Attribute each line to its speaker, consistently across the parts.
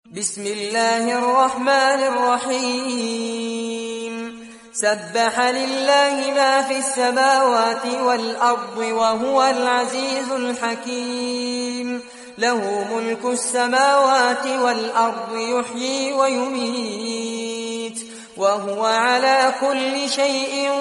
Speaker 1: بسم الله الرحمن الرحيم سبح لله ما في السماوات والأرض وهو العزيز الحكيم له ملك السماوات والأرض يحيي ويميت وهو على كل شيء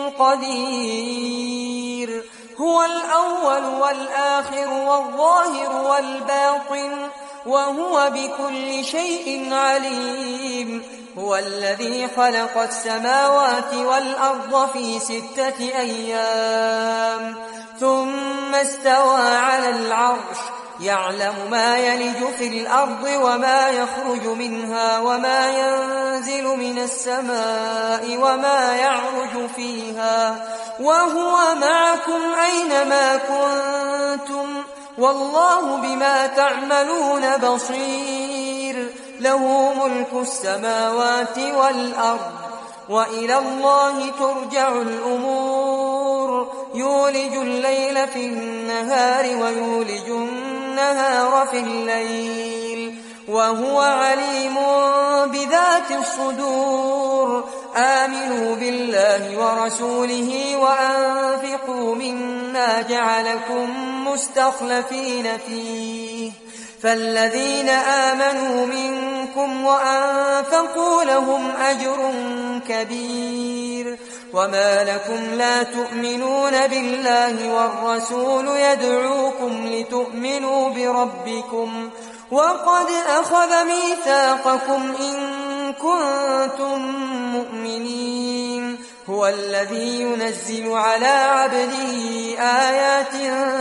Speaker 1: قدير هو الأول والآخر والظاهر والباطن وهو بكل شيء عليم هو الذي خلق السماوات والأرض في 6 أيام ثم استوى على العرش يعلم ما يلج في الأرض وما يخرج منها وما ينزل من السماء وما يعرج فيها وهو معكم أينما كنتم والله بما تعملون بصير له ملك السماوات والأرض وإلى الله ترجع الأمور يولج الليل في النهار ويولج النهار في الليل وهو عليم بذات الصدور آمنوا بالله ورسوله وأنفقوا مما جعلكم مستخلفين فيه فالذين آمنوا منكم وأنفقوا لهم أجر كبير وما لكم لا تؤمنون بالله والرسول يدعوكم لتؤمنوا بربكم وقد أخذ ميثاقكم إن كنتم مؤمنين هو الذي ينزل على عبده آيات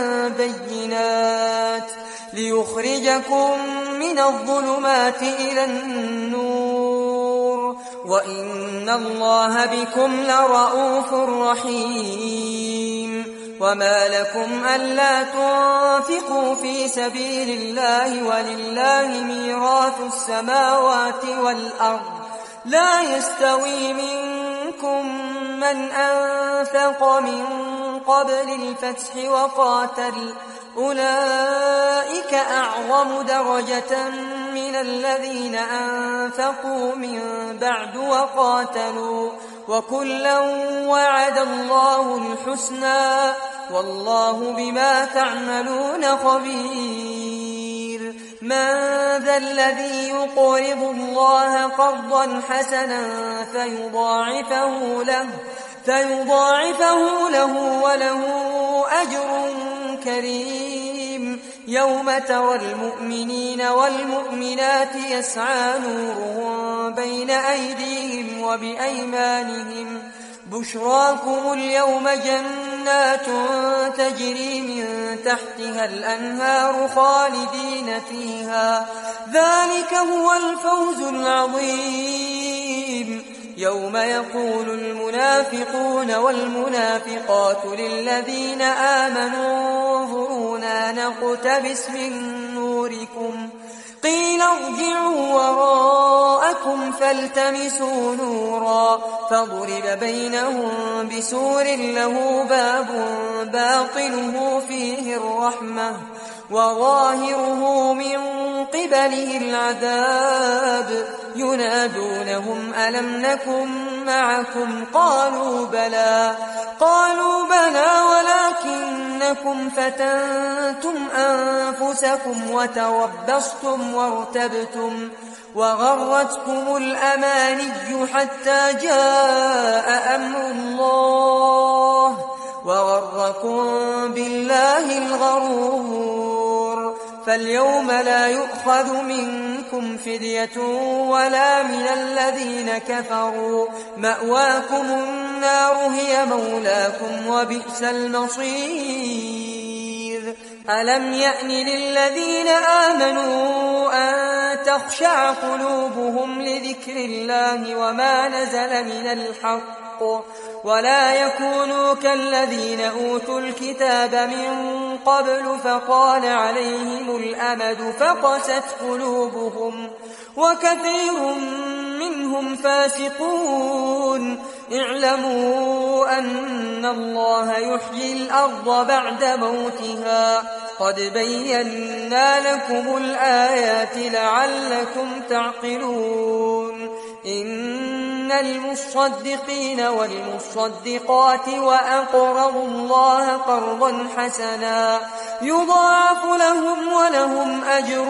Speaker 1: بينات ليخرجكم من الظلمات إلى النور وإن الله بكم لرءوف رحيم وما لكم ألا تنفقوا في سبيل الله ولله ميراث السماوات والأرض لا يستوي منكم من أنفق من قبل الفتح وقاتل أولئك أعظم درجة من الذين أنفقوا من بعد وقاتلوا وكلا وعد الله الحسنى والله بما تعملون خبير من ذا الذي يقرض الله قرضا حسنا فيضاعفه له وله أجر كريم يوم ترى المؤمنين والمؤمنات يسعى نورهم بين أيديهم وبأيمانهم بشراكم اليوم جنات تجري من تحتها الأنهار خالدين فيها ذلك هو الفوز العظيم يوم يقول المنافقون والمنافقات للذين آمنوا انظرونا نقتبس من نوركم قيل ارجعوا وراءكم فالتمسوا نورا فضرب بينهم بسور له باب باطنه فيه الرحمة وظاهره من قبله العذاب ينادونهم ألم نكن معكم قالوا بلى ولكنكم فتنتم أنفسكم وتربصتم وارتبتم وغرتكم الأماني حتى جاء أمر الله وغركم بالله الغرور فاليوم لا يؤخذ منكم فدية ولا من الذين كفروا مأواكم النار هي مولاكم وبئس المصير ألم يأن للذين آمنوا أن تخشع قلوبهم لذكر الله وما نزل من الحق ولا يكونوا كالذين أوتوا الكتاب من قبل فطال عليهم الأمد فقست قلوبهم وكثير منهم فاسقون اعلموا أن الله يحيي الأرض بعد موتها قد بينا لكم الآيات لعلكم تعقلون إن المصدقين والمصدقات وأقرضوا الله قرضا حسنا يضاعف لهم ولهم أجر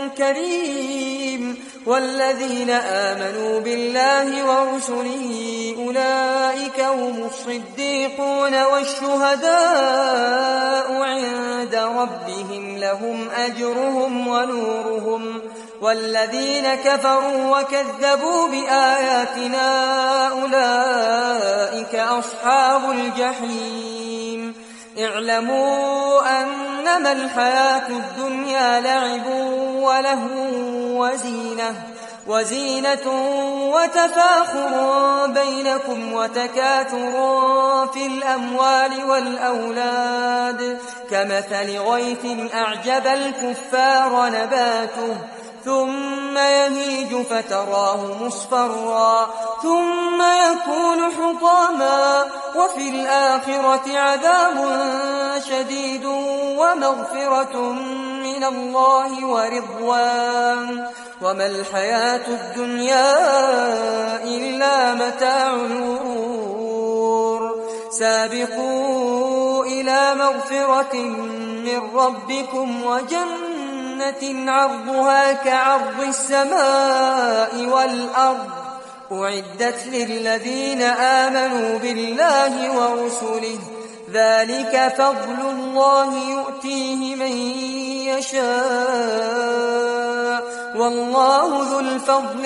Speaker 1: كريم والذين آمنوا بالله ورسله أولئك هم الصديقون والشهداء عند ربهم لهم أجرهم ونورهم والذين كفروا وكذبوا بآياتنا أولئك أصحاب الجحيم اعلموا أنما الحياة الدنيا لعب ولهو وزينة وتفاخر بينكم وتكاثر في الأموال والأولاد كمثل غيث أعجب الكفار نباته ثم يهيج فتراه مصفرا ثم يكون حطاما وفي الآخرة عذاب شديد ومغفرة من الله ورضوان وما الحياة الدنيا إلا متاع الغرور سابقوا إلى مغفرة من ربكم وجنة عرضها كعرض السماء والأرض أعدت للذين آمنوا بالله ورسله ذلك فضل الله يؤتيه من يشاء والله ذو الفضل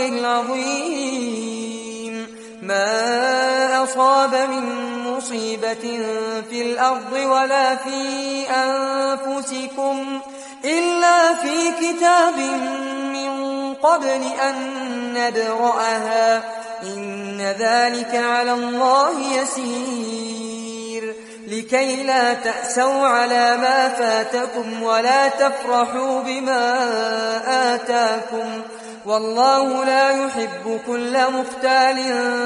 Speaker 1: العظيم ما أصاب من مصيبة في الأرض ولا في أنفسكم إلا في كتاب من قبل أن نبرأها إن ذلك على الله يسير لكي لا تأسوا على ما فاتكم ولا تفرحوا بما آتاكم والله لا يحب كل مختال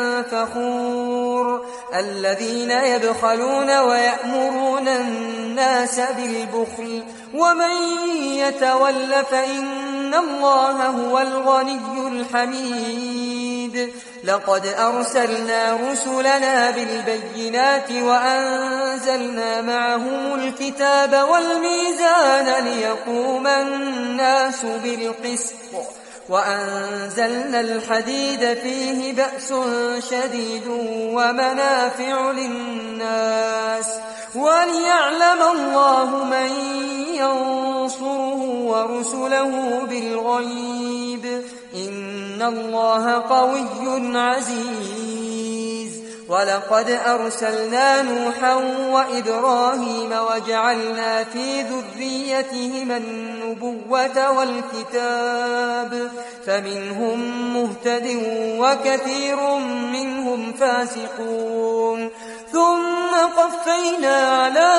Speaker 1: فخور الذين يبخلون ويأمرون الناس بالبخل ومن يتول فإن الله هو الغني الحميد لقد أرسلنا رسلنا بالبينات وأنزلنا معهم الكتاب والميزان ليقوم الناس بالقسط وأنزلنا الحديد فيه بأس شديد ومنافع للناس وليعلم الله من ينصره ورسله بالغيب إن الله قوي عزيز ولقد أرسلنا نوحا وإبراهيم وجعلنا في ذريتهما النبوة والكتاب فمنهم مهتد وكثير منهم فاسقون ثم قفينا على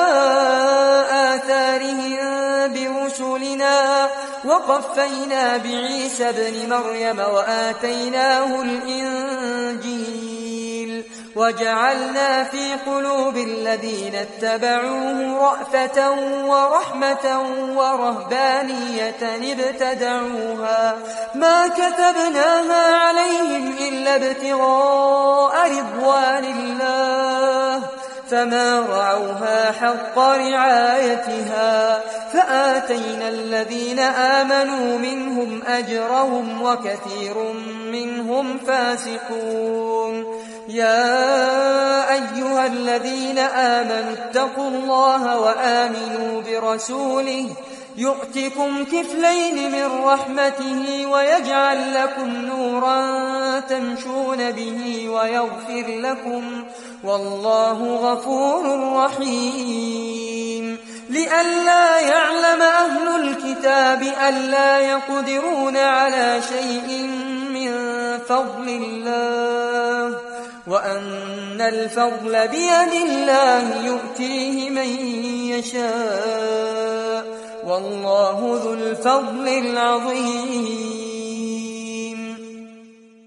Speaker 1: آثارهم برسلنا وقفينا بعيسى ابن مريم وآتيناه الإنجيل وجعلنا في قلوب الذين اتبعوه رأفة ورحمة ورهبانية ابتدعوها ما كتبناها عليهم إلا ابتغاء رضوان الله فما رعوها حق رعايتها فآتينا الذين آمنوا منهم أجرهم وكثير منهم فاسقون يا أيها الذين آمنوا اتقوا الله وآمنوا برسوله يؤتكم كفلين من رحمته ويجعل لكم نورا تمشون به ويغفر لكم والله غفور رحيم لئلا يعلم أهل الكتاب ألا يقدرون على شيء من فضل الله وأن الفضل بيد الله يؤتيه من يشاء والله ذو الفضل العظيم